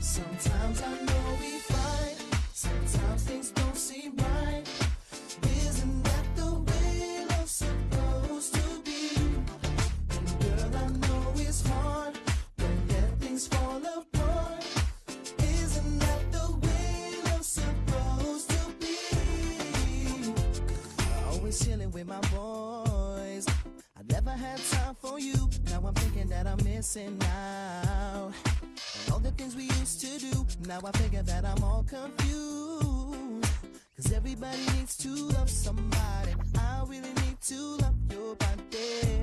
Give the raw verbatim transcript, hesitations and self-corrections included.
Sometimes I know we fight, sometimes things don't seem right. Isn't that the way love's supposed to be? And girl, I know it's hard when let things fall apart. Isn't that the way love's supposed to be? Always chilling with my boys, I never had time for you. Now I'm thinking that I'm missing out. And all the things we used to do, now I figure that I'm all confused. Cause everybody needs to love somebody. I really need to love your body.